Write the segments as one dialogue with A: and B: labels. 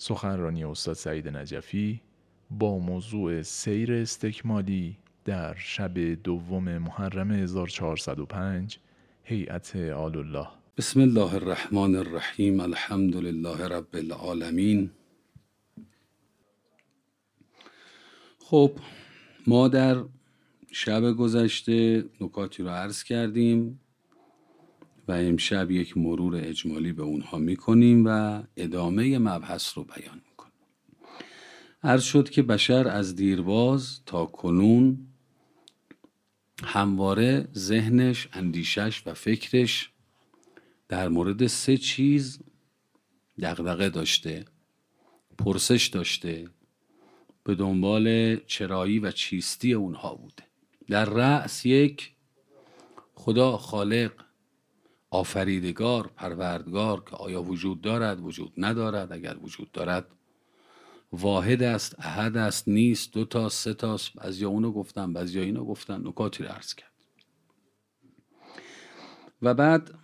A: سخنرانی استاد سعید نجفی با موضوع سیر استکمالی در شب دوم محرم 1405 هیئت آل الله.
B: بسم الله الرحمن الرحیم. الحمد لله رب العالمین. خب ما در شب گذشته نکاتی رو عرض کردیم و امشب یک مرور اجمالی به اونها میکنیم و ادامه مبحث رو بیان میکنیم. عرض شد که بشر از دیرباز تا کنون همواره ذهنش، اندیشش و فکرش در مورد 3 چیز دغدغه داشته، پرسش داشته، به دنبال چرایی و چیستی اونها بوده. در رأس 1 خدا خالق، آفریدگار، پروردگار که آیا وجود دارد، وجود ندارد، اگر وجود دارد واحد است، احد است، نیست، 2 تا 3 تاست، بعضیا اونو گفتن بعضیا اینو گفتن، نکاتی رو عرض کرد. و بعد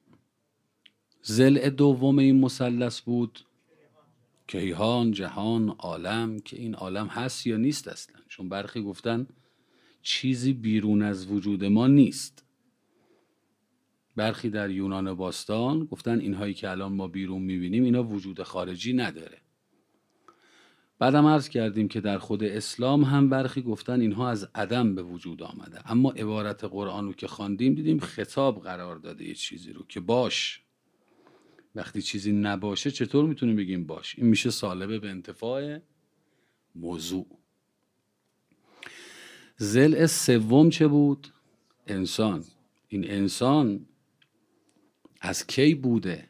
B: ضلع دوم این مثلث بود کیهان، جهان، عالم، که این عالم هست یا نیست اصلا، چون برخی گفتن چیزی بیرون از وجود ما نیست. برخی در یونان باستان گفتن اینهایی که الان ما بیرون میبینیم اینا وجود خارجی نداره. بعدم عرض کردیم که در خود اسلام هم برخی گفتن اینها از عدم به وجود آمده، اما عبارت قرآن رو که خواندیم دیدیم خطاب قرار داده یه چیزی رو که باش. وقتی چیزی نباشه چطور میتونیم بگیم باش؟ این میشه سالبه به انتفاع موضوع. ضلع سوم چه بود؟ انسان. این انسان از کی بوده؟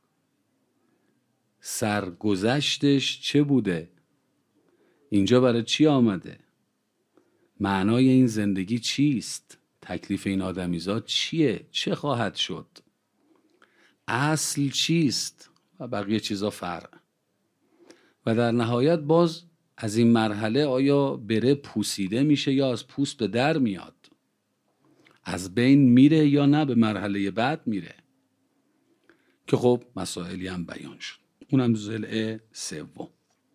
B: سرگذشتش چه بوده؟ اینجا برای چی آمده؟ معنای این زندگی چیست؟ تکلیف این آدمیزاد چیه؟ چه خواهد شد؟ اصل چیست؟ و بقیه چیزا فرع. و در نهایت باز از این مرحله آیا بره پوسیده میشه یا از پوست به در میاد؟ از بین میره یا نه به مرحله بعد میره؟ که خب مسائلی هم بیان شد. اونم ضلع سوم.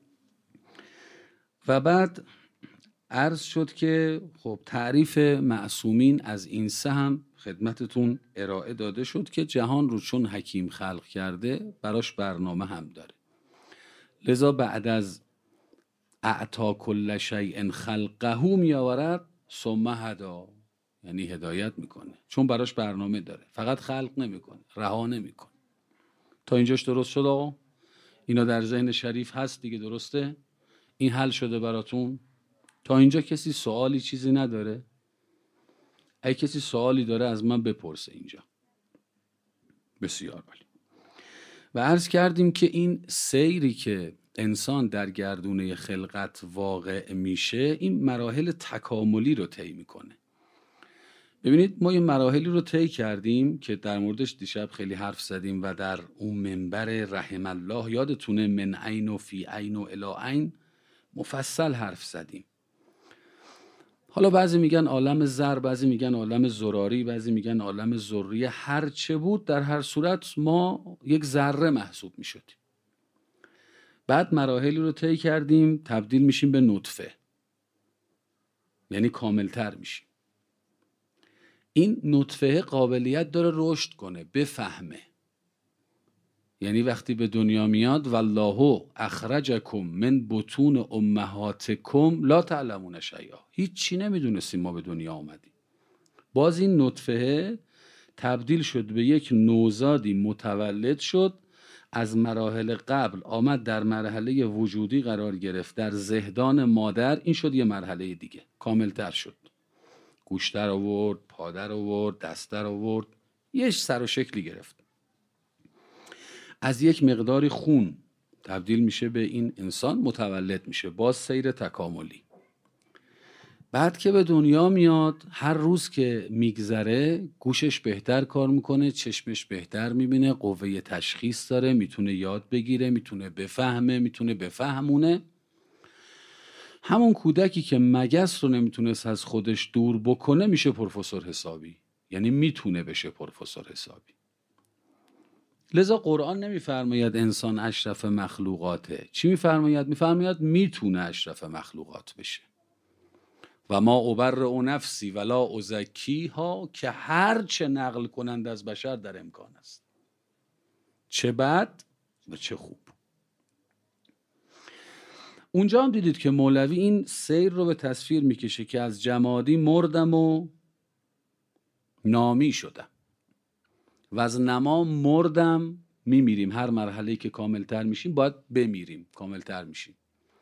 B: و بعد عرض شد که خب تعریف معصومین از این 3 هم خدمتتون ارائه داده شد که جهان رو چون حکیم خلق کرده براش برنامه هم داره، لذا بعد از اعطا کل شیء خلقه میآورد ثم هدا، یعنی هدایت میکنه، چون براش برنامه داره، فقط خلق نمیکنه، رها نمیکنه. تا اینجاش درست شد آقا؟ اینا در ذهن شریف هست دیگه، درسته؟ این حل شده براتون؟ تا اینجا کسی سوالی چیزی نداره؟ اگه کسی سوالی داره از من بپرسه اینجا. بسیار عالی. و عرض کردیم که این سیری که انسان در گردونه خلقت واقع میشه، این مراحل تکاملی رو طی میکنه. ببینید ما این مراحلی رو طی کردیم که در موردش دیشب خیلی حرف زدیم و در اون منبر رحم الله یادتونه من عین و فی عین و الی عین مفصل حرف زدیم. حالا بعضی میگن عالم ذر، بعضی میگن عالم ذراری، بعضی میگن عالم ذریه، هر چه بود در هر صورت ما یک ذره محسوب میشدیم. بعد مراحلی رو طی کردیم تبدیل میشیم به نطفه، یعنی کاملتر میشیم. این نطفه قابلیت داره رشد کنه، بفهمه. یعنی وقتی به دنیا میاد والله اخرجکم من بطون امهاتکم لا تعلمون شیئا، هیچ چی نمیدونستیم ما به دنیا آمدیم. باز این نطفه تبدیل شد به یک نوزادی متولد شد، از مراحل قبل آمد در مرحله وجودی قرار گرفت در زهدان مادر، این شد یه مرحله دیگه، کاملتر شد. گوشتر آورد، پادر آورد، دستر آورد، یه سر و شکلی گرفت. از یک مقداری خون تبدیل میشه به این انسان، متولد میشه، باز سیر تکاملی. بعد که به دنیا میاد، هر روز که میگذره گوشش بهتر کار میکنه، چشمش بهتر میبینه، قوه تشخیص داره، میتونه یاد بگیره، میتونه بفهمه، میتونه بفهمونه. همون کودکی که مگس رو نمیتونست از خودش دور بکنه میشه پروفسور حسابی، یعنی میتونه بشه پروفسور حسابی. لذا قرآن نمیفرماید انسان اشرف مخلوقاته. چی میفرماید؟ میفرماید میتونه اشرف مخلوقات بشه. و ما ابرئ نفسی ولا ازکیها، که هر چه نقل کنند از بشر در امکان است، چه بد و چه خوب. اونجا هم دیدید که مولوی این سیر رو به تصویر میکشه که از جمادی مردم و نامی شدم و از نما مردم میمیریم. هر مرحله‌ای که کاملتر میشیم باید بمیریم، کاملتر میشیم.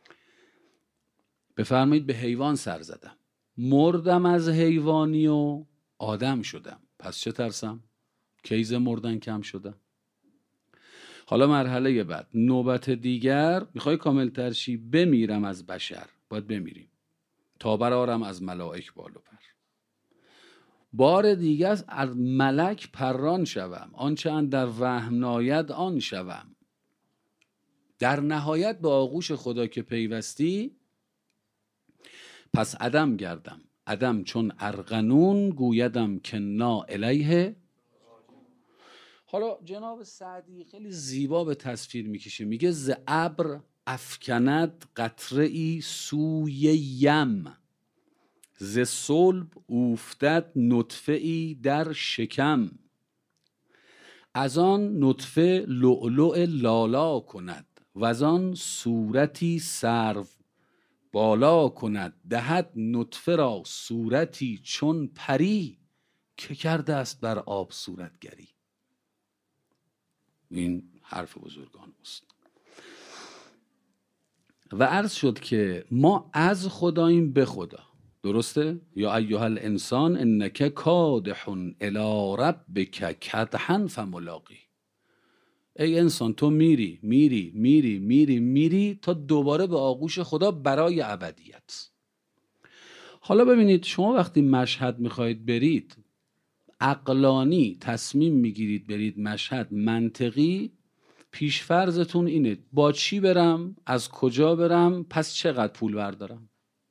B: بفرمایید به حیوان سر زدم، مردم از حیوانی و آدم شدم، پس چه ترسم؟ کیز مردن کم شدم. حالا مرحله بعد، نوبت دیگر میخوای کاملتر شی، بمیرم از بشر، باید بمیریم تا برارم از ملائک بالو پر. بار دیگر از ملک پران شوم، آنچه اندر وهم ناید آن شوم. در نهایت به آغوش خدا که پیوستی، پس عدم گردم، عدم چون ارغنون، گویدم که نا الیه. حالا جناب سعدی خیلی زیبا به تصویر میکشه، میگه ز ابر افکند قطره ای سوی یم، ز صلب اوفتد نطفه ای در شکم. از آن نطفه لؤلؤ لالا کند، و از آن صورتی سرو بالا کند. دهد نطفه را صورتی چون پری، که کرده است بر آب صورتگری. این حرف بزرگان است. و عرض شد که ما از خداییم به خدا. درسته؟ یا ایها الانسان انک کادح الی ربک کدحا فملاقی. ای انسان تو میری میری میری میری میری تا دوباره به آغوش خدا برای ابدیت. حالا ببینید، شما وقتی مشهد میخواید برید، عقلانی تصمیم میگیرید برید مشهد، منطقی پیشفرضتون اینه با چی برم، از کجا برم، پس چقدر پول بردارم.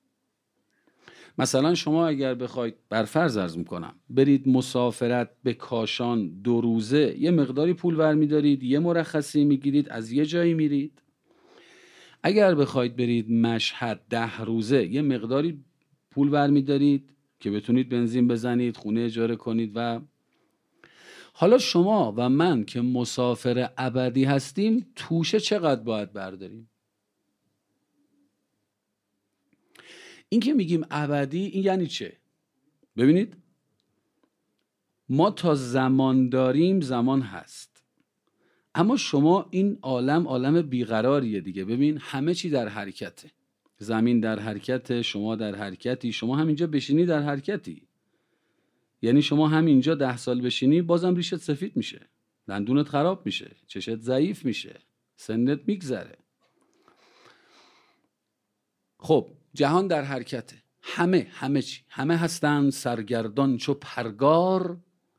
B: مثلا شما اگر بخواید، بر فرض عرض میکنم، برید مسافرت به کاشان 2 روزه، یه مقداری پول برمیدارید، یه مرخصی میگیرید، از یه جایی میرید. اگر بخواید برید مشهد 10 روزه، یه مقداری پول برمیدارید که بتونید بنزین بزنید، خونه اجاره کنید. و حالا شما و من که مسافر ابدی هستیم، توشه چقدر باید برداریم؟ این که میگیم ابدی، این یعنی چه؟ ببینید، ما تا زمان داریم زمان هست، اما شما این عالم بیقراریه دیگه. ببین همه چی در حرکته، زمین در حرکته، شما در حرکتی، شما همینجا بشینی در حرکتی. یعنی شما همینجا 10 سال بشینی بازم ریشت سفید میشه، دندونت خراب میشه، چشت ضعیف میشه، سنت میگذره. خب جهان در حرکته، همه چی، همه هستند سرگردان چو پرگار،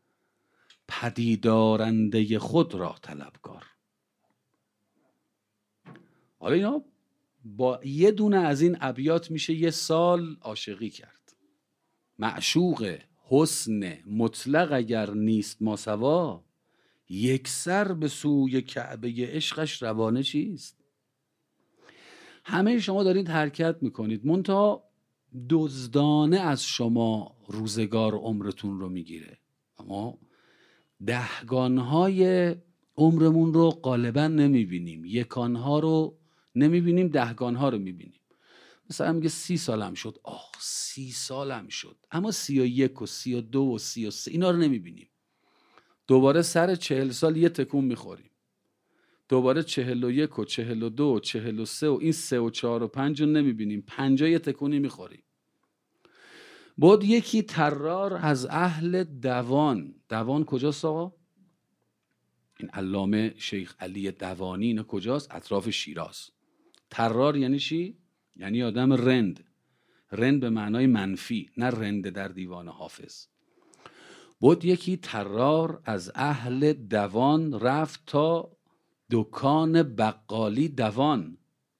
B: پدیدارنده خود را طلبکار. حالا اینا با یه دونه از این ابیات میشه 1 سال عاشقی کرد. معشوق حسن مطلق اگر نیست ماسوا، یک سر به سوی کعبه عشقش روانه چیست؟ همه شما دارید حرکت میکنید، منتها دزدانه از شما روزگار عمرتون رو میگیره. اما دهگانهای عمرمون رو غالبا نمیبینیم، یکانها رو نمیبینیم، دهگانها رو میبینیم. مثلا میگه 30 سالم شد، 30 سالم شد، اما 31 و 32 و 33 اینا رو نمیبینیم. دوباره سر 40 سال یه تکون میخوریم، دوباره 41 و 42 و 43 و این 3 و 4 و 5 رو نمیبینیم، 50 یه تکونی میخوریم. بود یکی طرار از اهل دوان. دوان کجاست آقا؟ این علامه شیخ علی دوانی اینه کجاست؟ اطراف شیراز. طرار یعنی چی؟ یعنی آدم رند به معنای منفی، نه رند در دیوان حافظ. بود یکی طرار از اهل دوان، رفت تا دکان بقالی دوان.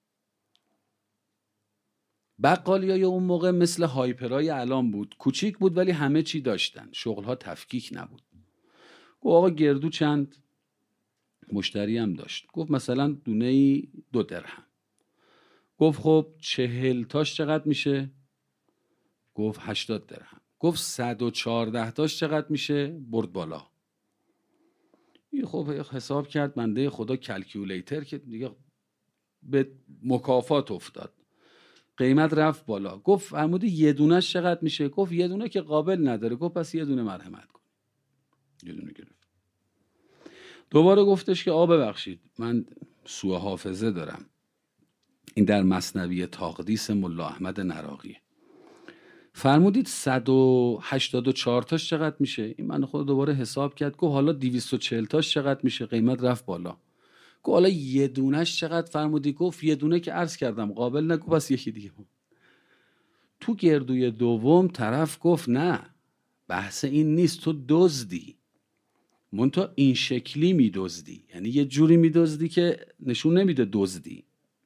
B: بقالی های اون موقع مثل هایپرای الان بود، کوچیک بود ولی همه چی داشتن، شغلها تفکیک نبود. گفت آقا گردو چند؟ مشتری هم داشت. گفت مثلا دونه 2 درهم. گفت خب 40 تاش چقدر میشه؟ گفت 80 درهم. گفت 114 تاش چقدر میشه؟ برد بالا. این خب حساب کرد، بنده خدا کلکیولیتر که دیگه به مکافات افتاد، قیمت رفت بالا. گفت فرمودی یه دونهش چقدر میشه؟ گفت یه دونه که قابل نداره. گفت پس یه دونه مرحمت کن. یه دونه گرفت. دوباره گفتش که ببخشید من سوء حافظه دارم، این در مثنوی تقدیس ملا احمد نراقیه. فرمودید 184 تاش چقدر میشه؟ این من خود دوباره حساب کرد. گفت حالا 240 تاش چقدر میشه؟ قیمت رفت بالا. گفت حالا یه دونهش چقدر فرمودی؟ گفت یه دونه که عرض کردم قابل نگو، بس یکی دیگه بود. تو گردوی دوم طرف گفت نه بحث این نیست، تو دزدی، منتها این شکلی میدزدی، یعنی یه جوری میدزدی که نشون نمیده دزدی.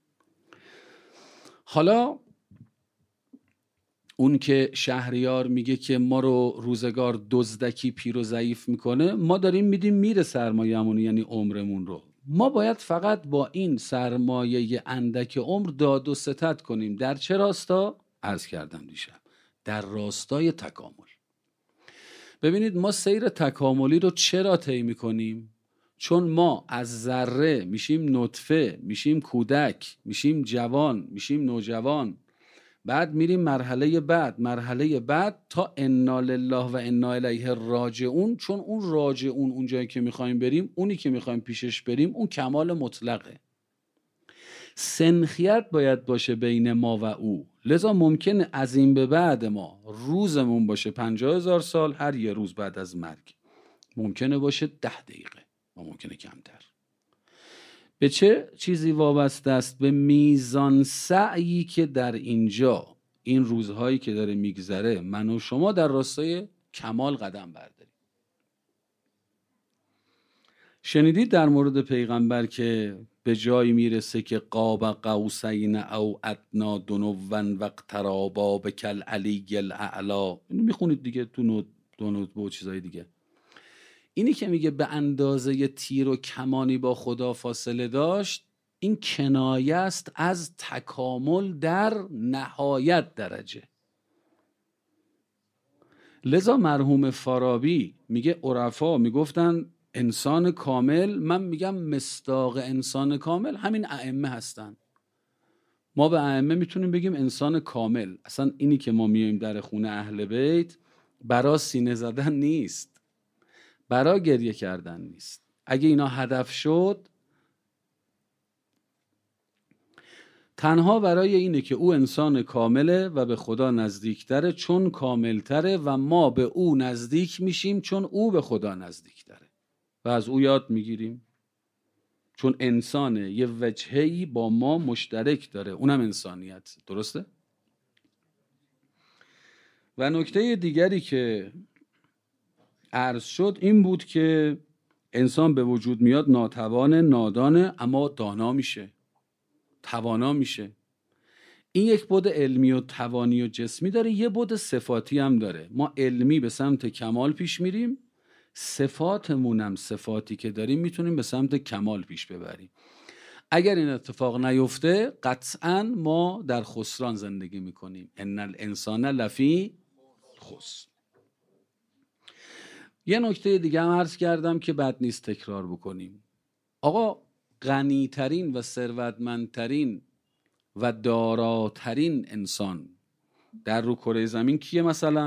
B: حالا اون که شهریار میگه که ما رو روزگار دزدکی پیر و ضعیف میکنه، ما داریم میدیم میره سرمایه‌مون، یعنی عمرمون رو. ما باید فقط با این سرمایه اندک عمر داد و ستد کنیم. در چه راستا؟ عرض کردم دیشب، در راستای تکامل. ببینید ما سیر تکاملی رو چرا طی میکنیم؟ چون ما از ذره میشیم نطفه، میشیم کودک، میشیم جوان، میشیم نوجوان، بعد میریم مرحله بعد تا انا لله و انا الیه راجعون. چون اون راجعون اون جایی که میخوایم بریم، اونی که میخوایم پیشش بریم، اون کمال مطلقه. سنخیت باید باشه بین ما و او. لذا ممکنه از این به بعد ما روزمون باشه 50,000 سال، هر یه روز بعد از مرگ ممکنه باشه 10 دقیقه و ممکنه کمتر. به چه چیزی وابسته است؟ به میزان سعی که در اینجا این روزهایی که داره میگذره من و شما در راستای کمال قدم برداریم. شنیدید در مورد پیغمبر که به جایی میرسه که قاب قوسین او ادنا دنوا و اقترابا بکل علی الاعلا؟ اینو میخونید دیگه تو نوت و چیزای دیگه. اینی که میگه به اندازه تیر و کمانی با خدا فاصله داشت، این کنایه است از تکامل در نهایت درجه. لذا مرحوم فارابی میگه عرفا میگفتن انسان کامل، من میگم مصداق انسان کامل همین ائمه هستن. ما به ائمه میتونیم بگیم انسان کامل. اصلا اینی که ما میایم در خونه اهل بیت برا سینه زدن نیست، برا گریه کردن نیست. اگه اینا هدف شد، تنها برای اینه که او انسان کامله و به خدا نزدیکتره چون کاملتره و ما به او نزدیک میشیم چون او به خدا نزدیکتره و از او یاد میگیریم، چون انسانه، یه وجهه‌ای با ما مشترک داره، اونم انسانیت. درسته؟ و نکته دیگری که عرض شد این بود که انسان به وجود میاد ناتوان، نادانه، اما دانا میشه، توانا میشه. این یک بعد علمی و توانی و جسمی داره، یه بعد صفاتی هم داره. ما علمی به سمت کمال پیش میریم، صفاتمونم صفاتی که داریم میتونیم به سمت کمال پیش ببریم. اگر این اتفاق نیفته قطعاً ما در خسران زندگی میکنیم. ان الانسان لفی خسر. یه نکته دیگه هم عرض کردم که بد نیست تکرار بکنیم. آقا غنیترین و ثروتمندترین و داراترین انسان در رو کره زمین کیه؟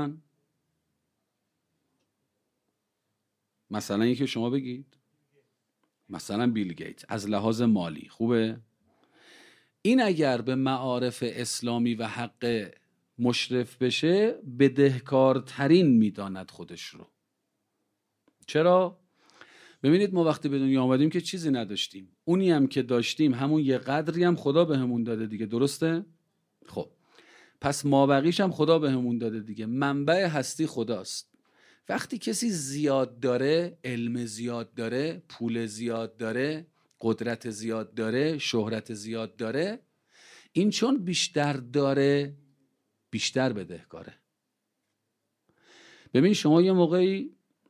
B: مثلا یکی شما بگید. مثلا بیل گیت از لحاظ مالی خوبه؟ این اگر به معارف اسلامی و حق مشرف بشه بدهکارترین میداند خودش رو. چرا؟ ببینید ما وقتی به دنیا آمدیم که چیزی نداشتیم، اونی هم که داشتیم همون یه قدری هم خدا به همون داده دیگه. درسته؟ خب پس مابقیش هم خدا به همون داده دیگه. منبع هستی خداست. وقتی کسی زیاد داره، علم زیاد داره، پول زیاد داره، قدرت زیاد داره، شهرت زیاد داره، این چون بیشتر داره بیشتر بدهکاره. ببین شما یه موقعی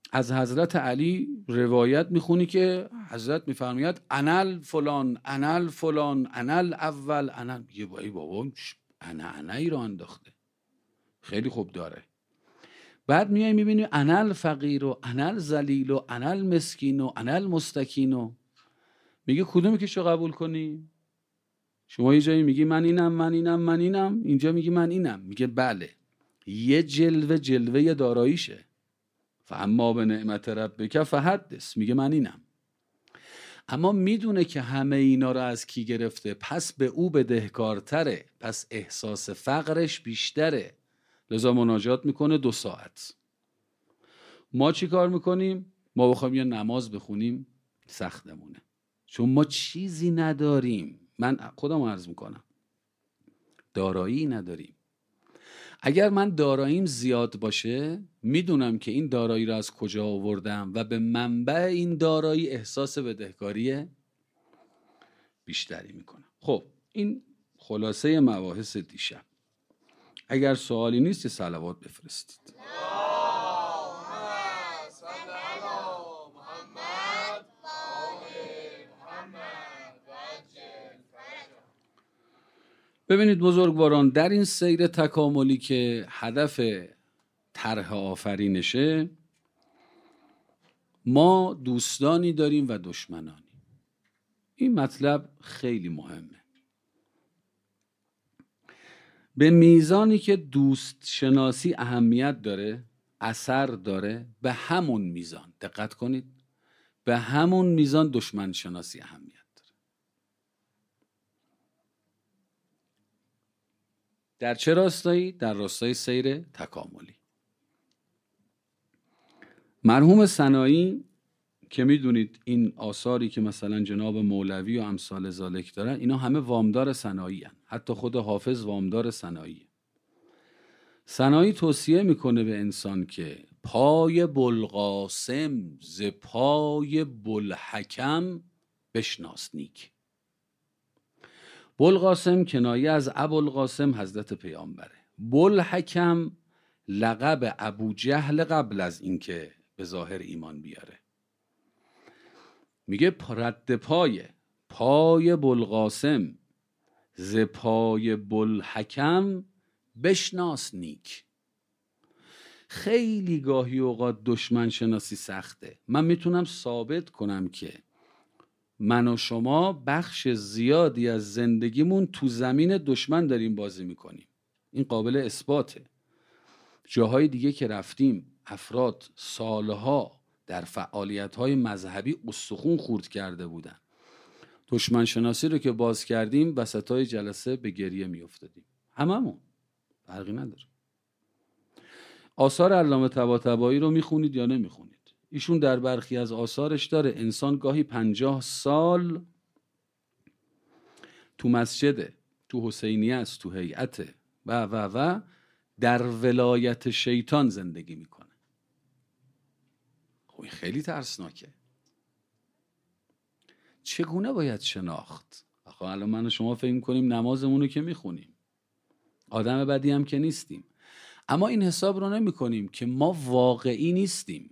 B: از حضرت علی روایت میخونی که حضرت میفرماید انل فلان انل فلان انل اول انل. میگه بابا انا ای رو انداخته، خیلی خوب داره. بعد میای میبینی انل فقیر و انل ذلیل و انل مسکین و انل مستکین و میگه کدومی که شو قبول کنی؟ شما یه جایی میگی من اینم من اینم من اینم، اینجا میگی من اینم. میگه بله، یه جلوه داراییشه. فاما به نعمت ربک فحدث، میگه من اینم. اما میدونه که همه اینا رو از کی گرفته، پس به او بدهکارتره، پس احساس فقرش بیشتره، لذا مناجات میکنه 2 ساعت. ما چی کار میکنیم؟ ما بخوایم یه نماز بخونیم سختمونه، چون ما چیزی نداریم. من خودم عرض میکنم دارایی نداریم. اگر من داراییم زیاد باشه، میدونم که این دارایی رو از کجا آوردم و به منبع این دارایی احساس بدهکاری بیشتری میکنم. خب این خلاصه مباحث دیشب. اگر سوالی نیست یه صلوات بفرستید. ببینید بزرگواران، در این سیر تکاملی که هدف طرح آفرینشه، ما دوستانی داریم و دشمنانی. این مطلب خیلی مهمه. به میزانی که دوست شناسی اهمیت داره، اثر داره، به همون میزان، دقت کنید، به همون میزان دشمن شناسی اهمیت داره. در چه راستایی؟ در راستای سیر تکاملی. مرحوم سنایی که میدونید این آثاری که مثلا جناب مولوی و امثال ذالک دارن، اینا همه وامدار سنایی هن. حتی خود حافظ وامدار سنایی. سنایی توصیه میکنه به انسان که پای بلقاسم ز پای بلحکم بشناس نیک. بلقاسم کنایه از ابوالقاسم حضرت پیامبره. بلحکم لقب ابو جهل قبل از اینکه به ظاهر ایمان بیاره. میگه رد پای بلقاسم ز پای بلحکم بشناس نیک. خیلی گاهی اوقات دشمن شناسی سخته. من میتونم ثابت کنم که من و شما بخش زیادی از زندگیمون تو زمین دشمن داریم بازی میکنیم. این قابل اثباته. جاهای دیگه که رفتیم، افراد سالها در فعالیت‌های مذهبی استخون خورد کرده بودن. دشمن شناسی رو که باز کردیم، وسطای جلسه به گریه میافتادیم. هممون، فرقی نداره. آثار علامه طباطبایی رو میخونید یا نمیخونید؟ ایشون در برخی از آثارش داره انسان گاهی 50 سال تو مسجد، تو حسینیه است، تو هیئت و در ولایت شیطان زندگی میکنه. خب این خیلی ترسناکه. چگونه باید شناخت؟ آخه الان من و شما فکر میکنیم نمازمون رو که میخونیم، آدم بدی هم که نیستیم، اما این حساب رو نمی کنیم که ما واقعی نیستیم.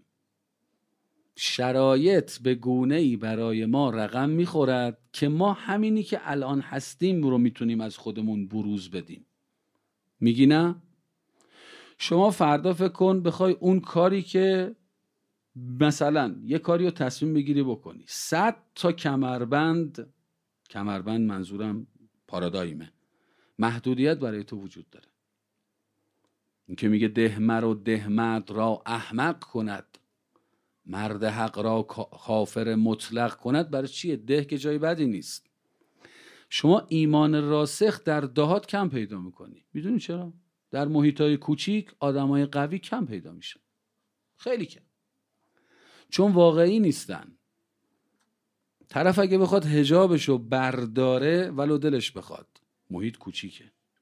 B: شرایط به گونه‌ای برای ما رقم میخورد که ما همینی که الان هستیم رو میتونیم از خودمون بروز بدیم. میگی نه؟ شما فردا فکر کن بخوای اون کاری که مثلا یه کاری رو تصمیم بگیری بکنی، 100 تا کمربند منظورم پارادایمه، محدودیت برای تو وجود داره. این که میگه ده مرد را احمق کند، مرد حق را کافر مطلق کند، برای چیه؟ ده که جای بدی نیست. شما ایمان راسخ در دهات کم پیدا میکنی. میدونی چرا؟ در محیطای کوچیک آدمای قوی کم پیدا میشن، خیلی کم، چون واقعی نیستن. طرف اگه بخواد حجابشو برداره ولو دلش بخواد، محیط کوچیکه.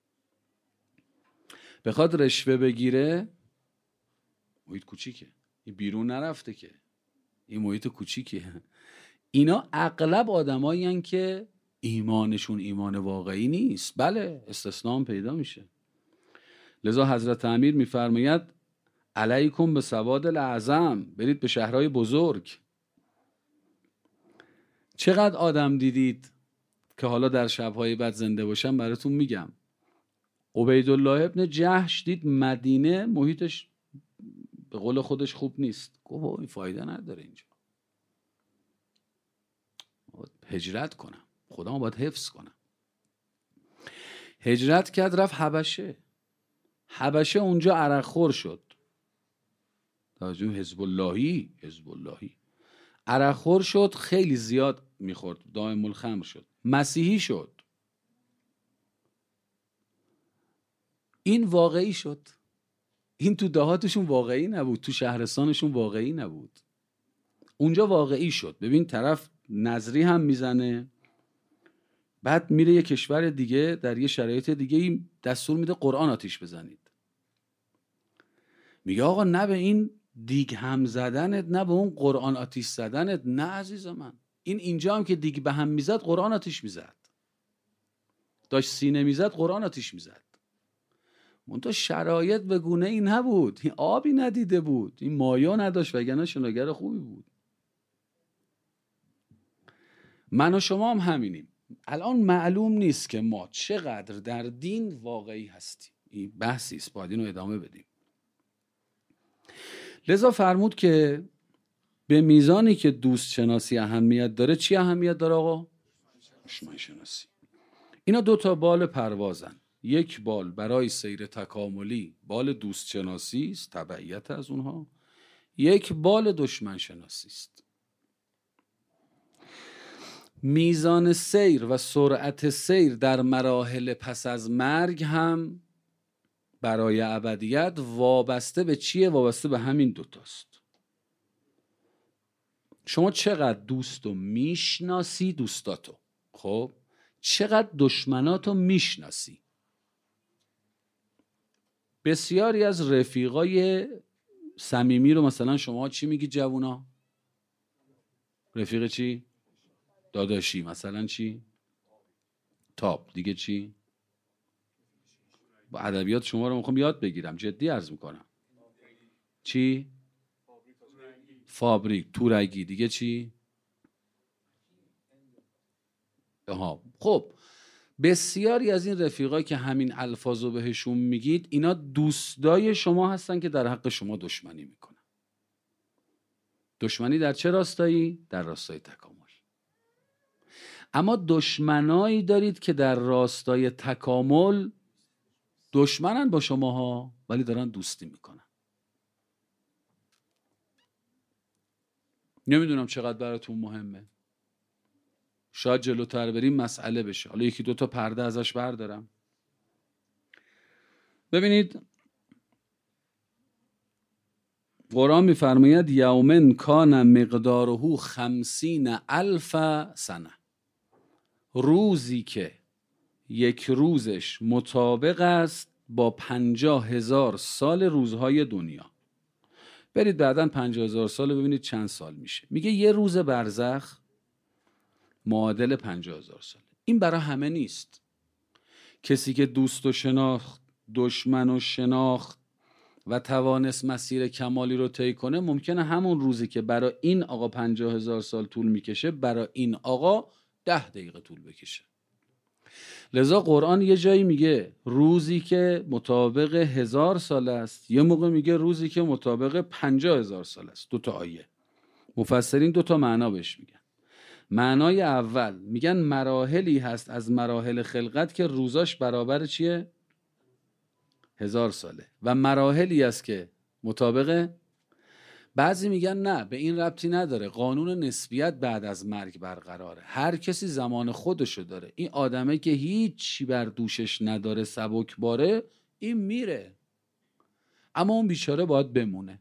B: بخواد رشوه بگیره، محیط کوچیکه. این بیرون نرفته که، این محیط کوچیکه. اینا اغلب آدمایی هن که ایمانشون ایمان واقعی نیست. بله استثناء پیدا میشه. لذا حضرت امیر میفرماید علیکم به سواد الاعظم، برید به شهرهای بزرگ. چقدر آدم دیدید که حالا در شبهای بعد زنده باشم براتون میگم. عبیدالله ابن جحش دید مدینه محیطش به قول خودش خوب نیست، گفت این فایده نداره، اینجا هجرت کنم، خودم باید حفظ کنم. هجرت کرد، رفت حبشه اونجا عرقخور شد. توجه، حزب اللهی عرقخور شد، خیلی زیاد میخورد، دائم الخمر شد، مسیحی شد. این واقعی شد. این تو دهاتشون واقعی نبود، تو شهرستانشون واقعی نبود، اونجا واقعی شد. ببین طرف نظری هم میزنه، بعد میره یه کشور دیگه در یه شرایط دیگه دستور میده قرآن آتیش بزنید. میگه آقا نه به این دیگ هم زدنت، نه به اون قرآن آتیش زدنت، نه عزیز من، اینجا هم که دیگ به هم میزد قرآن آتیش میزد، داشت سینه میزد قرآن آتیش میزد. منتها شرایط به گونه ای نبود، این آبی ندیده بود، این مایه نداشت، وگرنه شناگر خوبی بود. من و شما هم همینیم. الان معلوم نیست که ما چقدر در دین واقعی هستیم. این بحثی است، باید اینو ادامه بدیم. لذا فرمود که به میزانی که دوست شناسی اهمیت داره، چی اهمیت داره آقا؟ دشمن شناسی. اینا 2 بال پروازن. یک بال برای سیر تکاملی، بال دوست شناسی است، تبعیت از اونها. یک بال دشمن شناسی است. میزان سیر و سرعت سیر در مراحل پس از مرگ هم برای ابدیت وابسته به چیه؟ وابسته به همین 2 تاست. شما چقدر دوستو میشناسی، دوستاتو، خب چقدر دشمناتو میشناسی. بسیاری از رفیقای صمیمی رو مثلا شما چی میگی جوونا؟ رفیق چی؟ داداشی. مثلا چی؟ تاب. دیگه چی؟ با ادبیات شما رو میخوام یاد بگیرم، جدی عرض میکنم. چی؟ فابریک، تورگی. دیگه چی؟ خب بسیاری از این رفیقایی که همین الفاظو بهشون میگید، اینا دوستای شما هستن که در حق شما دشمنی میکنن. دشمنی در چه راستایی؟ در راستای تکامل. اما دشمنایی دارید که در راستای تکامل دشمنن با شماها، ولی دارن دوستی میکنن. نمیدونم چقدر براتون مهمه. شاید جلوتر بریم مسئله بشه. حالا 1-2 پرده ازش بردارم. ببینید قرآن میفرماید یومن کان مقداره 50,000 سنه. روزی که یک روزش مطابق است با 50,000 سال روزهای دنیا. برید بعداً 50,000 سال ببینید چند سال میشه. میگه یه روز برزخ معادل 50,000 سال. این برای همه نیست. کسی که دوست و شناخت، دشمن و شناخت و توانست مسیر کمالی رو طی کنه، ممکنه همون روزی که برای این آقا 50,000 سال طول میکشه، برای این آقا 10 دقیقه طول بکشه. لذا قرآن یه جایی میگه روزی که مطابق 1000 سال است، یه موقع میگه روزی که مطابق 50,000 سال است. 2 آیه. مفسرین 2 معنا بهش میگن. معنای اول میگن مراحلی هست از مراحل خلقت که روزاش برابر چیه؟ 1000 ساله. و مراحلی هست که مطابق، بعضی میگن نه به این ربطی نداره، قانون نسبیت بعد از مرگ برقراره، هر کسی زمان خودشو داره. این آدمه که هیچی بر دوشش نداره، سبک باره، این میره، اما اون بیچاره باید بمونه.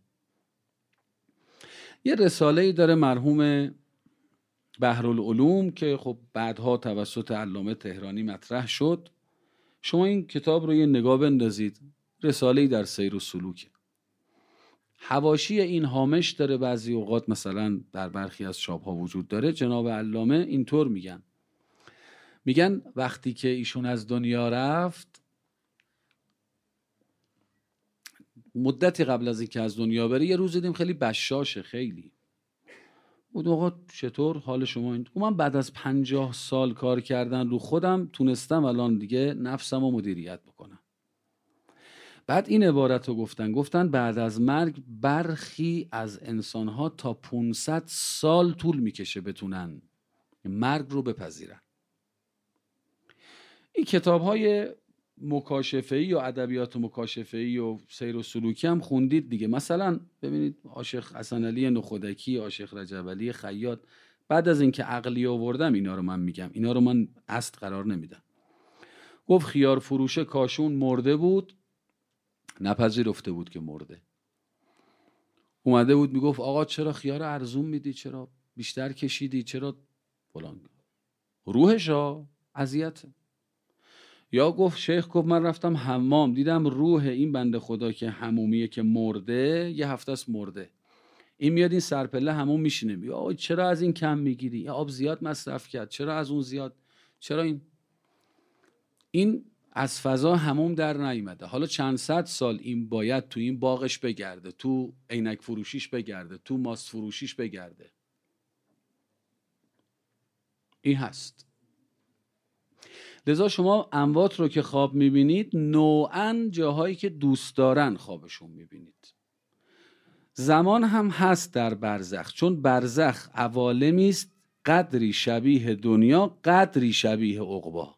B: یه رساله‌ای داره مرحوم بحرالعلوم که خب بعدها توسط علامه تهرانی مطرح شد. شما این کتاب رو یه نگاه بندازید. رساله‌ای در سیر و سلوک. حواشی این هامش داره، بعضی اوقات مثلا در برخی از چاپ‌ها وجود داره. جناب علامه اینطور میگن وقتی که ایشون از دنیا رفت، مدتی قبل از اینکه از دنیا بره یه روز دیدیم خیلی بشاشه، خیلی بود آقا چطور حال شما؟ این من بعد از 50 سال کار کردن رو خودم تونستم الان دیگه نفسم رو مدیریت بکنم. بعد این عبارت رو گفتن بعد از مرگ برخی از انسانها تا 500 سال طول میکشه بتونن مرگ رو بپذیرن. این کتاب‌های مکاشفه‌ای و ادبیات مکاشفه‌ای و سیر و سلوکی هم خوندید دیگه. مثلا ببینید عاشق حسن علی نخودکی، عاشق رجب علی خیاط، بعد از اینکه عقلی آوردم اینا رو من میگم، اینا رو من اصل قرار نمیدم. گفت خیار فروش کاشون مرده بود، نپذیرفته بود که مرده. اومده بود میگفت آقا چرا خیار ارزون میدی، چرا بیشتر کشیدی، چرا فلان. روحشا اذیته. یا گفت شیخ گفت من رفتم حمام دیدم روح این بنده خدا که حمومیه که مرده، یه هفته است مرده، این میاد این سرپله حموم میشینه میگه آقا چرا از این کم میگیری، یا آب زیاد مصرف کرد، چرا از اون زیاد، چرا این از فضا حموم در نیامده. حالا چند صد سال این باید تو این باغش بگرده، تو عینک فروشیش بگرده، تو ماست فروشیش بگرده. این هست. لذا شما اموات رو که خواب میبینید نوعاً جاهایی که دوست دارن خوابشون میبینید. زمان هم هست در برزخ، چون برزخ عوالمی است قدری شبیه دنیا قدری شبیه عقبی.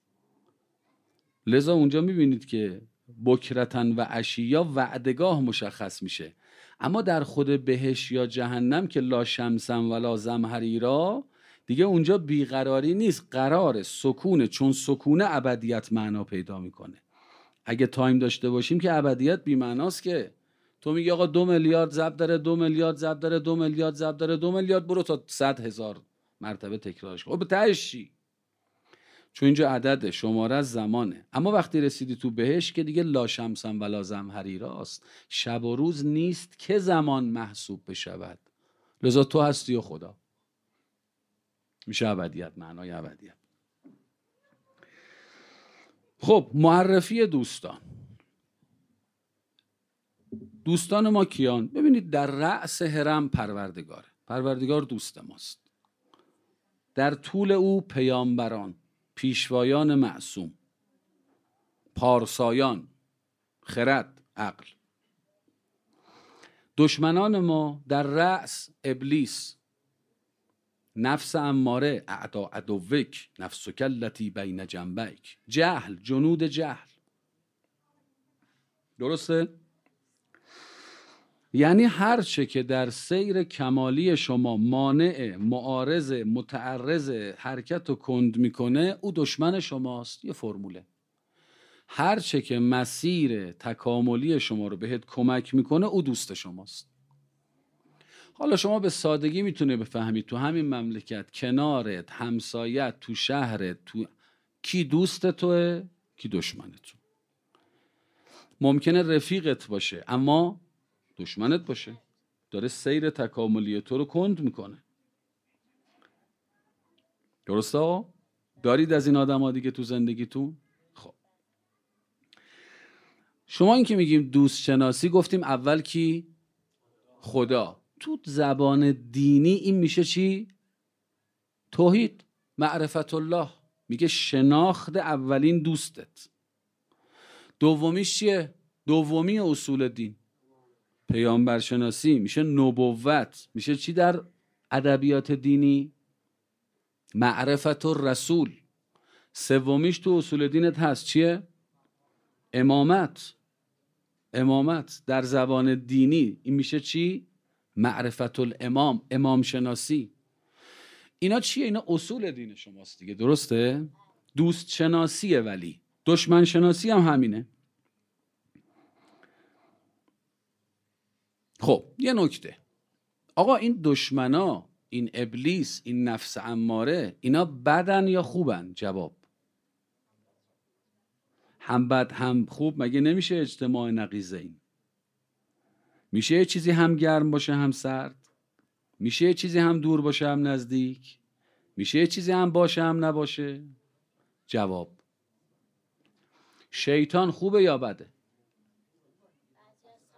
B: لذا اونجا میبینید که بکرتن و عشیا وعدگاه مشخص میشه. اما در خود بهش یا جهنم که لا شمسن ولا زمهریرا دیگه اونجا بیقراری نیست، قرار سکونه، چون سکونه ابدیت معنا پیدا میکنه. اگه تایم داشته باشیم که ابدیت بی معناست که تو میگی آقا 2 میلیارد ضرب داره، 2 میلیارد ضرب داره، 2 میلیارد ضرب داره، 2 میلیارد برو تا 100,000 مرتبه تکرارش کن. خب تهش چی؟ چون اینجا عدد شماره از زمانه. اما وقتی رسیدی تو بهش که دیگه لا شمسن ولا زمهریراست، شب و روز نیست که زمان محسوب بشود. لذا تو هستی و خدا میشه ابدیت، معنای ابدیت. خب معرفی دوستان. دوستان ما کیان؟ ببینید در رأس هرم پروردگاره. پروردگار دوست ماست. در طول او پیامبران، پیشوایان معصوم، پارسایان، خرد، عقل. دشمنان ما در رأس ابلیس، نفس اماره، اعدا عدوک، نفسک التی بین جنبیک، جهل، جنود جهل. درسته؟ یعنی هر چه که در سیر کمالی شما مانع، معارض، متعرض، حرکت و کند میکنه، او دشمن شماست. یه فرموله. هر چه که مسیر تکاملی شما رو بهت کمک میکنه، او دوست شماست. حالا شما به سادگی میتونه بفهمید تو همین مملکت، کنارت، همسایت، تو شهرت، تو کی دوست توه، کی دشمنت تو. ممکنه رفیقت باشه اما دشمنت باشه، داره سیر تکاملی تو رو کند میکنه. درسته آقا؟ دارید از این آدم ها دیگه تو زندگیتون؟ خب شما این که میگیم دوست شناسی، گفتیم اول کی؟ خدا. تو زبان دینی این میشه چی؟ توحید، معرفت الله. میگه شناخت اولین دوستت. دومیش چیه؟ دومی اصول دین پیامبر شناسی، میشه نبوت. میشه چی در ادبیات دینی؟ معرفت الرسول. سومیش تو اصول دینت هست چیه؟ امامت. امامت در زبان دینی این میشه چی؟ معرفت الامام، امام شناسی. اینا چیه؟ اینا اصول دین شماست دیگه. درسته؟ دوست شناسیه. ولی دشمن شناسی هم همینه. خب یه نکته آقا، این دشمنا، این ابلیس، این نفس اماره، اینا بدن یا خوبن؟ جواب هم بد هم خوب مگه نمیشه اجتماع نقیضین؟ میشه یه چیزی هم گرم باشه هم سرد؟ میشه یه چیزی هم دور باشه هم نزدیک؟ میشه یه چیزی هم باشه هم نباشه؟ جواب شیطان خوبه یا بده؟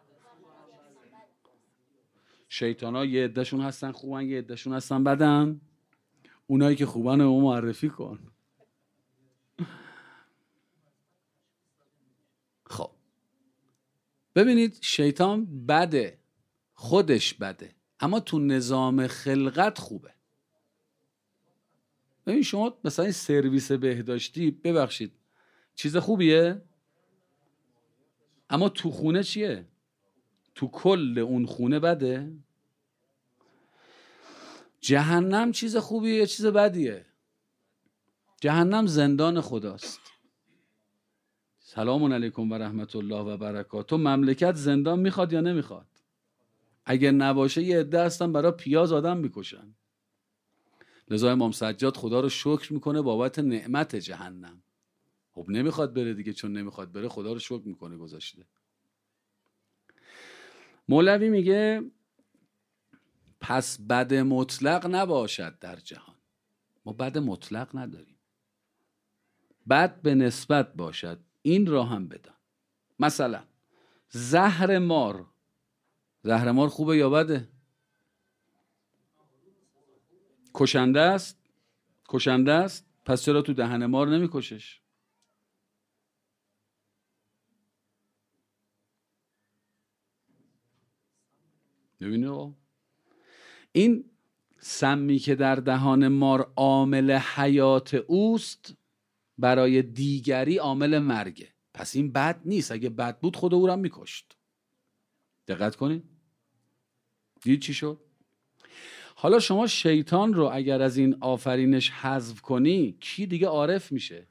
B: شیطان ها یه عدهشون هستن خوبن، یه عدهشون هستن بدن. اونایی که خوبن رو معرفی کن. خب ببینید شیطان بده، خودش بده، اما تو نظام خلقت خوبه. ببین شما مثلا این سرویس بهداشتی، ببخشید چیز خوبیه، اما تو خونه چیه؟ تو کل اون خونه بده. جهنم چیز خوبیه یا چیز بدیه؟ جهنم زندان خداست. سلام علیکم و رحمت الله و برکاته. مملکت زندان میخواد یا نمیخواد؟ اگر نباشه یه عده هستن برای پیاز آدم میکشن. لذا امام سجاد خدا رو شکر میکنه بابت نعمت جهنم. خب نمیخواد بره دیگه، چون نمیخواد بره خدا رو شکر میکنه گذاشته. مولوی میگه پس بد مطلق نباشد در جهان. ما بد مطلق نداریم، بد به نسبت باشد. این را هم بدان. مثلا زهر مار، زهر مار خوبه یا بده؟ کشنده است. کشنده است، پس چرا تو دهن مار نمیکشش؟ ببینید این سمی که در دهان مار عامل حیات اوست، برای دیگری عامل مرگه. پس این بد نیست. اگه بد بود خود او را میکشت. دقت کنید دید چی شد؟ حالا شما شیطان رو اگر از این آفرینش حذف کنی، کی دیگه عارف میشه؟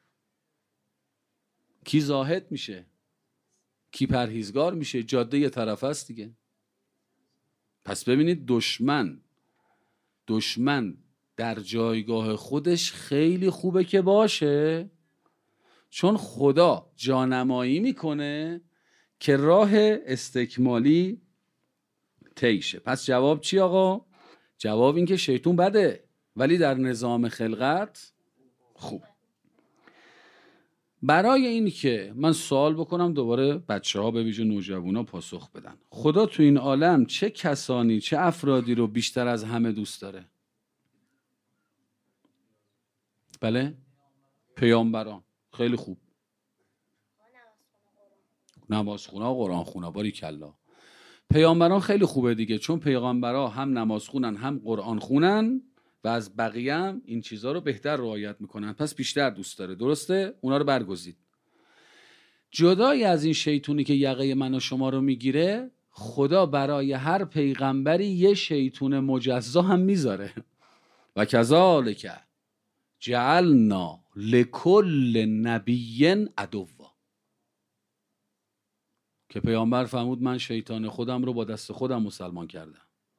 B: کی زاهد میشه؟ کی پرهیزگار میشه؟ جاده یه طرف است دیگه. پس ببینید دشمن در جایگاه خودش خیلی خوبه که باشه، چون خدا جانمایی میکنه که راه استکمالی طی. پس جواب چی آقا؟ جواب این که شیطان بده ولی در نظام خلقت خوب. برای این که من سوال بکنم دوباره بچه ها به ویژه نوجوانا پاسخ بدن، خدا تو این عالم چه کسانی، چه افرادی رو بیشتر از همه دوست داره؟ بله؟ پیامبران. خیلی خوب. نمازخونا و قرآن خونا. باریکلا. پیامبران خیلی خوبه دیگه، چون پیغمبران هم نماز خونن هم قرآن خونن و از بقیه هم این چیزها رو بهتر رعایت میکنن، پس بیشتر دوست داره. درسته؟ اونا رو برگزید. جدای از این شیطونی که یقه من و شما رو میگیره، خدا برای هر پیغمبری یه شیطون مجزا هم میذاره. و کذالک جعلنا لکل نبی عدوا. که پیامبر فرمود من شیطان خودم رو با دست خودم مسلمان کردم.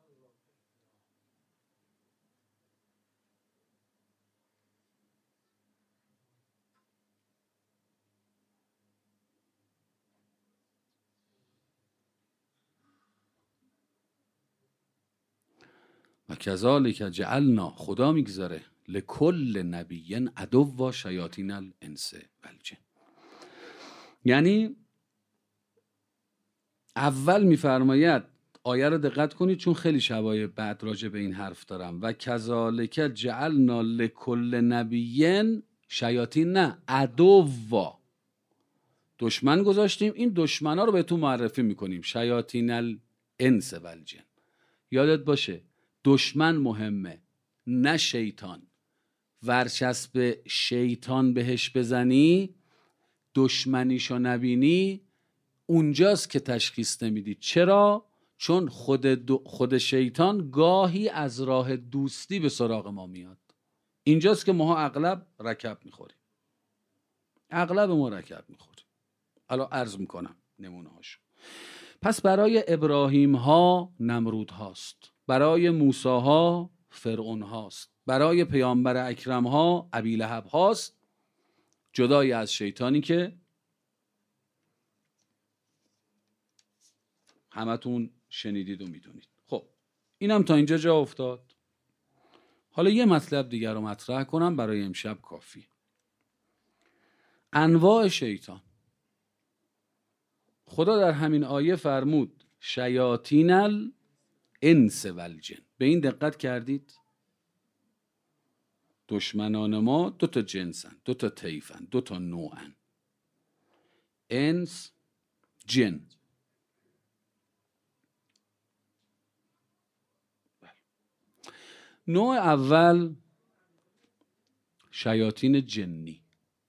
B: و کذالک جعلنا، خدا میگذاره لکل نبی عدوا شیاطین الانس والجن. یعنی اول میفرماید، آیه رو دقت کنید چون خیلی شبای بعد راجع به این حرف دارم، و کذالک جعلنا لکل نبی شیاطین، نه عدوا، دشمن گذاشتیم. این دشمنا رو بهتون معرفی میکنیم، شیاطین الانس والجن. یادت باشه دشمن مهمه نه شیطان. ورچسب شیطان بهش بزنی، دشمنیشو نبینی، اونجاست که تشخیص نمیدی. چرا؟ چون خود شیطان گاهی از راه دوستی به سراغ ما میاد. اینجاست که ما اغلب رکب میخوریم. اغلب ما رکب میخوریم. الان عرض میکنم نمونه هاشو. پس برای ابراهیم ها نمرود هاست، برای موسی ها فرعون هاست، برای پیامبر اکرم ها ابی لهب هاست، جدای از شیطانی که همتون شنیدید و میدونید. خب اینم تا اینجا جا افتاد. حالا یه مطلب دیگر رو مطرح کنم برای امشب کافی. انواع شیطان. خدا در همین آیه فرمود شیاطین انس و الجن. به این دقت کردید؟ دشمنان ما 2 جنسن، 2 طیفن، 2 نوعن، انس، جن. نوع اول شیاطین جنی.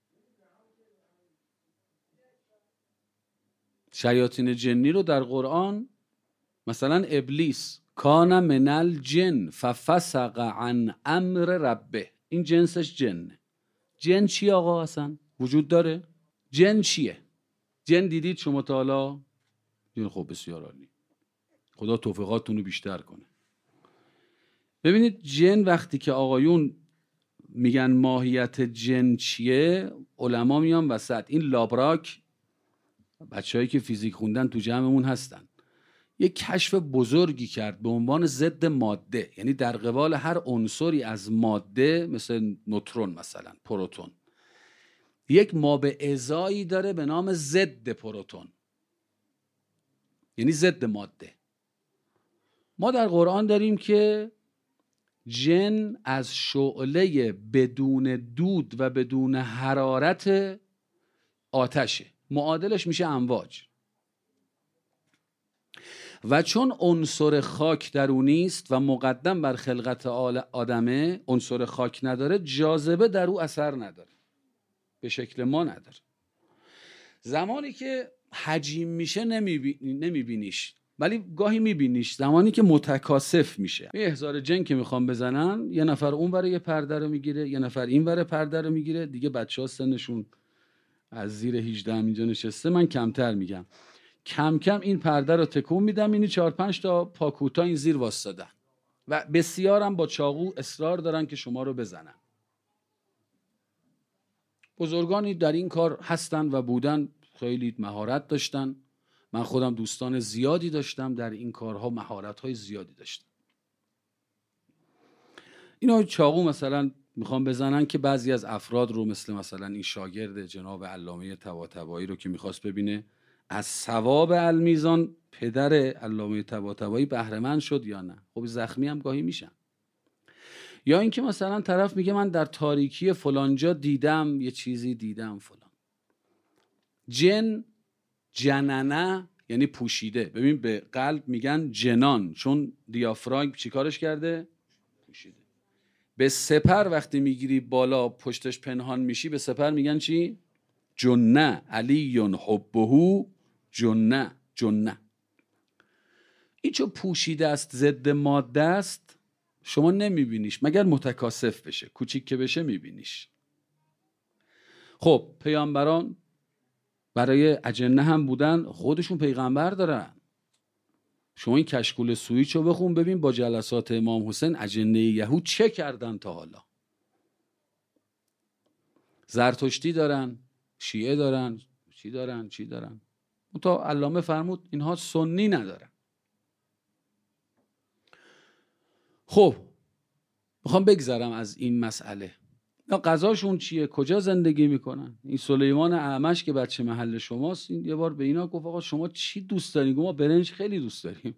B: شیاطین جنی رو در قرآن مثلا ابلیس کان من الجن ففسق عن امر ربه، این جنسش جنه. جن چی آقا اصلا وجود داره؟ جن چیه؟ جن دیدید شما تا حالا؟ خب بسیار عالی، خدا توفیقاتتون رو بیشتر کنه. ببینید جن وقتی که آقایون میگن ماهیت جن چیه، علما میان وسط. این لابراک، بچه‌هایی که فیزیک خوندن تو جمعمون هستن، یک کشف بزرگی کرد به عنوان ضد ماده، یعنی در قبال هر عنصری از ماده مثل نوترون مثلا پروتون، یک مابعضایی داره به نام ضد پروتون، یعنی ضد ماده. ما در قرآن داریم که جن از شعله بدون دود و بدون حرارت آتشه، معادلش میشه امواج. و چون عنصر خاک در او نیست و مقدم بر خلقت آدمه، عنصر خاک نداره، جاذبه در او اثر نداره، به شکل ما نداره. زمانی که حجیم میشه نمیبینیش، ولی گاهی میبینیش. زمانی که متکاثف میشه، یه احضار جن که میخوام بزنن، یه نفر اون ور یه پرده رو میگیره، یه نفر این ور پرده رو میگیره. دیگه بچه‌ها سنشون از زیر 18 اینجا نشسته، من کمتر میگم. کم کم این پرده رو تکون میدم، اینی 4-5 تا پاکوتا این زیر واسطادن و بسیارم با چاقو اصرار دارن که شما رو بزنن. بزرگانی در این کار هستن و بودن، خیلی مهارت داشتن. من خودم دوستان زیادی داشتم در این کارها، مهارت‌های زیادی داشتم. اینا چاقو مثلا میخوام بزنن که بعضی از افراد رو، مثلا این شاگرد جناب علامه طباطبایی رو که میخواست ببینه از ثواب المیزان پدر علامه طباطبایی بهره مند شد یا نه. خب زخمی هم گاهی میشن. یا اینکه مثلا طرف میگه من در تاریکی فلانجا دیدم، یه چیزی دیدم فلان. جن، جننه یعنی پوشیده. ببین به قلب میگن جنان، چون دیافراگم چیکارش کرده؟ پوشیده. به سپر وقتی میگیری بالا پشتش پنهان میشی، به سپر میگن چی؟ جنه. علی حبه جنه. جنه این چون پوشیده است، ضد ماده است، شما نمیبینیش مگر متکاثف بشه. کوچیک که بشه میبینیش. خب پیامبران برای اجنه هم بودن، خودشون پیغمبر دارن. شما این کشکول سویچ رو بخون ببین با جلسات امام حسین اجنه یهود چه کردن تا حالا. زرتشتی دارن، شیعه دارن، چی دارن. تا علامه فرمود اینها سنی ندارن. خب میخوام بگذرم از این مسئله. یا غذاشون چیه؟ کجا زندگی میکنن؟ این سلیمان اعمش که بچه محل شماست، این یه بار به اینا گفت آقا شما چی دوست دارین؟ گفت ما برنج خیلی دوست داریم.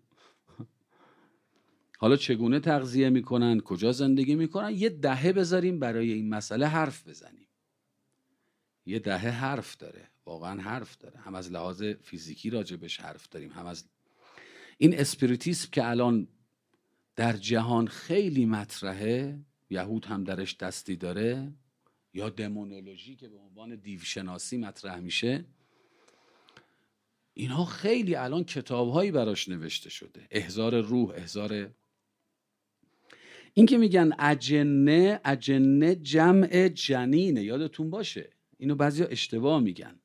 B: حالا چگونه تغذیه میکنن، کجا زندگی میکنن، یه دهه بذاریم برای این مسئله حرف بزنیم. یه دهه حرف داره، واقعا حرف داره. هم از لحاظ فیزیکی راجبش حرف داریم، هم از این اسپریتیسم که الان در جهان خیلی مطرحه، یهود هم درش دستی داره، یا دمونولوژی که به عنوان دیوشناسی مطرح میشه. اینها خیلی الان کتابهایی براش نوشته شده. احضار روح، احضار این که میگن اجنه جمع جنینه، یادتون باشه. اینو بعضیا اشتباه میگن.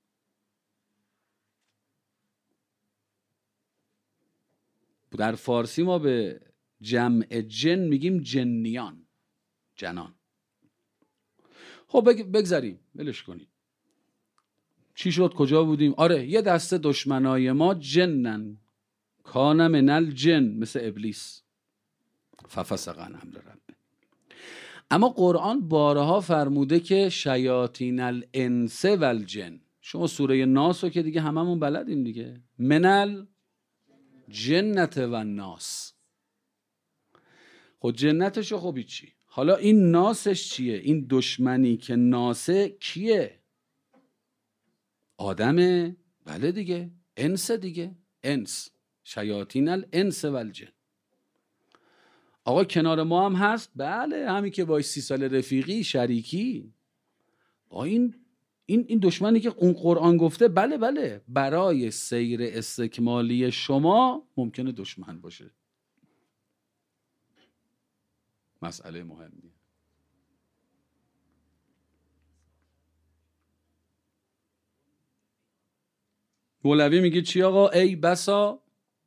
B: در فارسی ما به جمع جن میگیم جنیان، جنان. خب بگذاریم، ولش کنیم. چی شد؟ کجا بودیم؟ آره، یه دسته دشمنای ما جنن کان من الجن، مثل ابلیس، ففسق عن امر ربه. اما قرآن بارها فرموده که شیاطین الانس و الجن. شما سوره ناس رو که دیگه هممون بلدیم دیگه، من الجنة و الناس. خب جنتشو خب چی؟ حالا این ناسش چیه؟ این دشمنی که ناسه کیه؟ آدمه؟ بله دیگه. انس دیگه. انس شیاطین الانس والجن. آقا کنار ما هم هست؟ بله، همین که باش 30 سال رفیقی شریکی. این دشمنی که اون قرآن گفته، بله برای سیر استکمالی شما ممکنه دشمن باشه. مسئله مهمیه. مولوی میگه چی آقا؟ ای بسا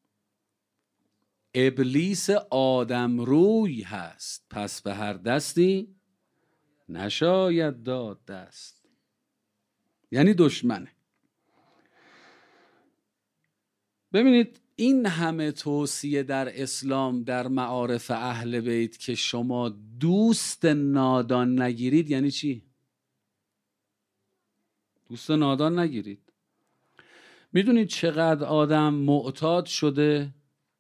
B: ابلیس آدم روی هست، پس به هر دستی نشاید داد دست. یعنی دشمنه. ببینید این همه توصیه در اسلام در معارف اهل بیت که شما دوست نادان نگیرید، یعنی چی؟ دوست نادان نگیرید. میدونید چقدر آدم معتاد شده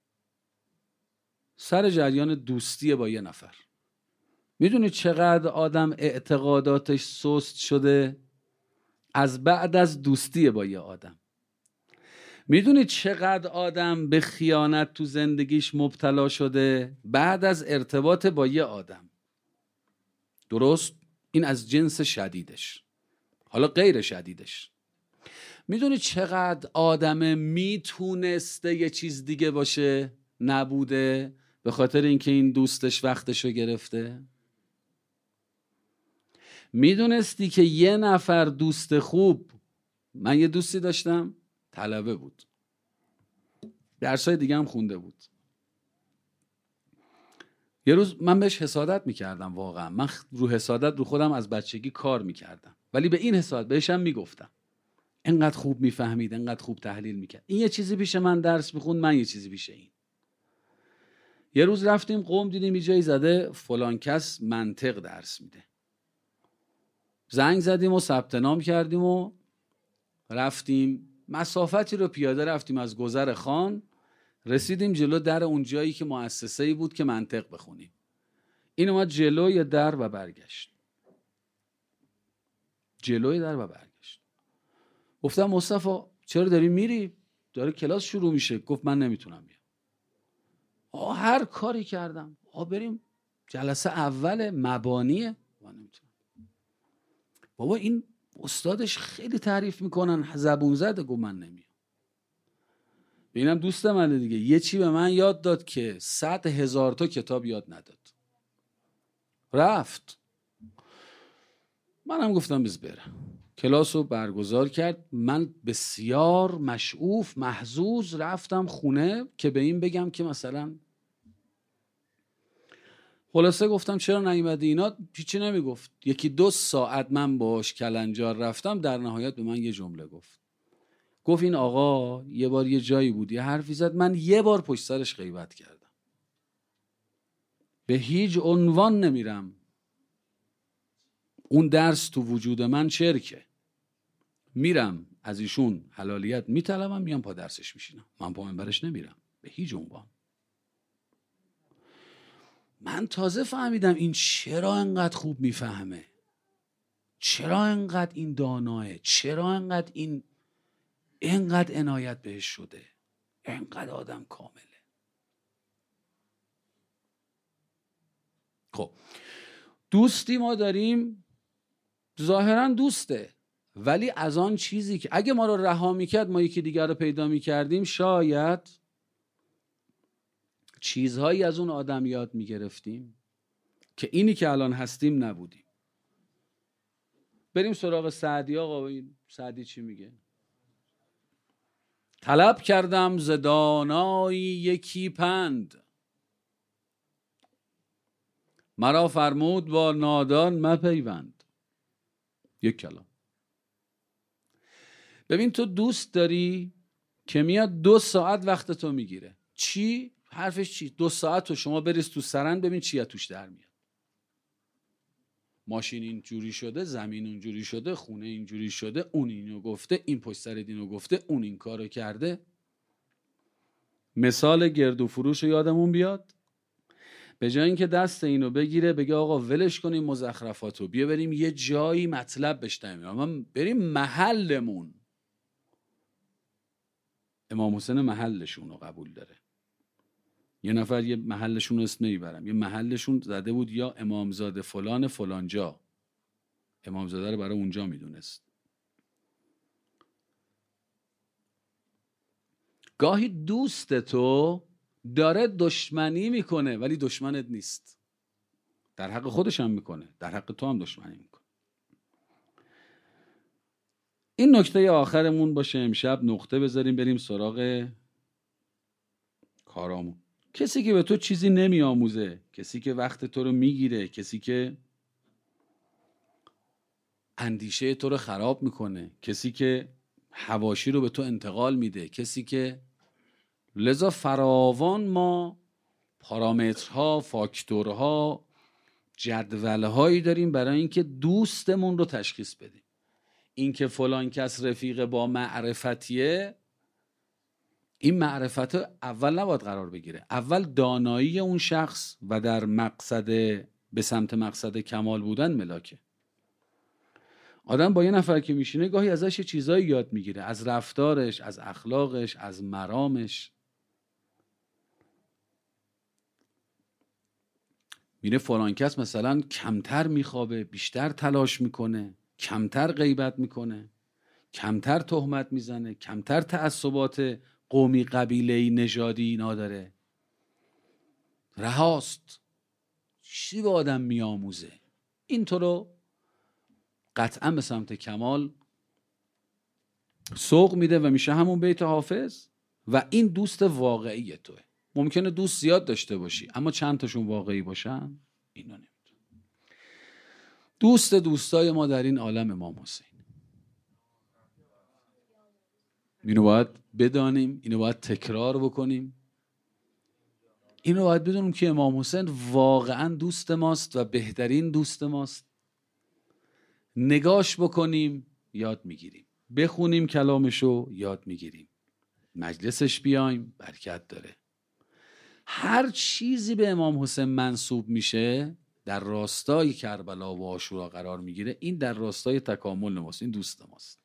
B: سر جریان دوستی با یه نفر؟ میدونید چقدر آدم اعتقاداتش سست شده از بعد از دوستی با یه آدم؟ میدونید چقدر آدم به خیانت تو زندگیش مبتلا شده بعد از ارتباط با یه آدم؟ درست؟ این از جنس شدیدش. حالا غیر شدیدش. میدونید چقدر آدم میتونسته یه چیز دیگه باشه نبوده به خاطر اینکه این دوستش وقتشو گرفته؟ میدونستی که یه نفر دوست خوب، من یه دوستی داشتم طلبه بود، درسای دیگه هم خونده بود. یه روز من بهش حسادت میکردم. واقعا من رو حسادت رو خودم از بچگی کار میکردم، ولی به این حسادت بهشم میگفتم. انقدر خوب میفهمید، انقدر خوب تحلیل میکرد. این یه چیزی پیش من درس میخوند، من یه چیزی پیش این. یه روز رفتیم قم، دیدیم یه جایی زده فلان کس منطق درس میده. زنگ زدیم و ثبت نام کردیم و رفتیم. مسافتی رو پیاده رفتیم از گذر خان، رسیدیم جلو در اون جایی که مؤسسه‌ای بود که منطق بخونیم. این اومد جلوی در و برگشت. جلوی در و برگشت. گفتم مصطفی چرا داری میری؟ داره کلاس شروع میشه. گفت من نمیتونم بیام. هر کاری کردم. بریم جلسه اول مبانیه. من نمیتونم. بابا این استادش خیلی تعریف میکنن، زبون زده. گفت من نمیام. ببینم دوست منه دیگه. یه چی به من یاد داد که 100,000 تا کتاب یاد نداد. رفت. منم گفتم بز بره. کلاس رو برگزار کرد. من بسیار مشعوف محظوظ رفتم خونه که به این بگم که مثلا خلاصه گفتم چرا نیومدی؟ اینا هیچی نمیگفت. 1-2 ساعت من باش کلنجار رفتم. در نهایت به من یه جمله گفت این آقا یه بار یه جایی بود یه حرفی زد، من یه بار پشت سرش غیبت کردم. به هیچ عنوان نمیرم. اون درس تو وجود من شرکه. میرم از ایشون حلالیت میطلبم، میام پا درسش میشینم. من پا منبرش نمیرم به هیچ عنوان. من تازه فهمیدم این چرا انقدر خوب میفهمه، چرا انقدر این داناه، چرا انقدر این اینقدر عنایت بهش شده، اینقدر آدم کامله. خب دوستی ما داریم، ظاهرا دوسته، ولی از آن چیزی که اگه ما رو رها میکرد ما یکی دیگر رو پیدا میکردیم، شاید چیزهایی از اون آدم یاد میگرفتیم که اینی که الان هستیم نبودیم. بریم سراغ سعدی. آقا سعدی چی میگه؟ طلب کردم ز دانایی یکی پند، مرا فرمود با نادان مپیوند. یک کلام. ببین تو دوست داری که میاد 2 ساعت وقت تو میگیره. چی؟ حرفش چی؟ 2 ساعت رو شما بریز تو سرن ببین چی از توش در میاد. ماشین اینجوری شده، زمین اونجوری شده، خونه اینجوری شده، اون اینو گفته، این پشت سر اینو گفته، اون این کارو کرده. مثال گردو فروش رو یادمون بیاد. به جای اینکه دست اینو بگیره بگه آقا ولش کنیم مزخرفاتو، بیا بریم یه جایی مطلب بشنویم، اما بریم محلمون. امام حسین محلشون رو قبول داره. یه نفر یه محلشون رو اسم نمیبرم، یه محلشون زده بود یا امامزاده فلان فلانجا، امامزاده رو برای اونجا میدونست. گاهی دوست تو داره دشمنی میکنه ولی دشمنت نیست، در حق خودش هم میکنه، در حق تو هم دشمنی میکنه. این نکته آخرمون باشه امشب، نقطه بذاریم بریم سراغ کارامون. کسی که به تو چیزی نمیآموزه، کسی که وقت تو رو میگیره، کسی که اندیشه تو رو خراب میکنه، کسی که حواشی رو به تو انتقال میده، کسی که لذا فراوان ما پارامترها، فاکتورها، جدولهایی داریم برای اینکه دوستمون رو تشخیص بدیم. اینکه فلان کس رفیق با معرفتیه، این معرفت اول نباید قرار بگیره. اول دانایی اون شخص و در مقصد، به سمت مقصد کمال بودن ملاکه. آدم با یه نفر که میشینه گاهی ازش چیزایی یاد میگیره، از رفتارش، از اخلاقش، از مرامش. میره فلان کس مثلا کمتر میخوابه، بیشتر تلاش میکنه، کمتر غیبت میکنه، کمتر تهمت میزنه، کمتر تعصبات قومی، قبیله‌ای، نژادی اینا داره، رهاست. چی به آدم میآموزه؟ این تو رو قطعا به سمت کمال سوق میده و میشه همون بیت حافظ. و این دوست واقعی توه. ممکنه دوست زیاد داشته باشی اما چند تاشون واقعی باشن، اینو نمیدونم. دوستای ما در این عالم امام حسین. اینو باید بدانیم، اینو باید تکرار بکنیم، اینو باید بدونیم که امام حسین واقعا دوست ماست و بهترین دوست ماست. نگاش بکنیم یاد میگیریم، بخونیم کلامشو یاد میگیریم، مجلسش بیایم برکت داره. هر چیزی به امام حسین منسوب میشه در راستای کربلا و عاشورا قرار میگیره، این در راستای تکامل ماست، این دوست ماست.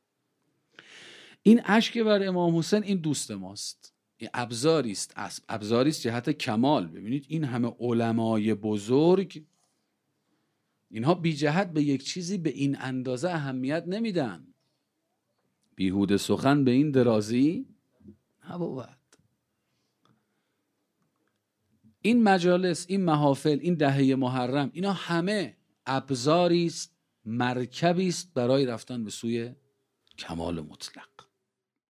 B: این اشک بر امام حسین این دوست ماست، این ابزاری است، ابزاری است جهت کمال. ببینید این همه علمای بزرگ، اینها بی جهت به یک چیزی به این اندازه اهمیت نمیدن. بیهوده سخن به این درازی نبود. این مجالس، این محافل، این دهه محرم، اینا همه ابزاری است، مرکبی است برای رفتن به سوی کمال مطلق.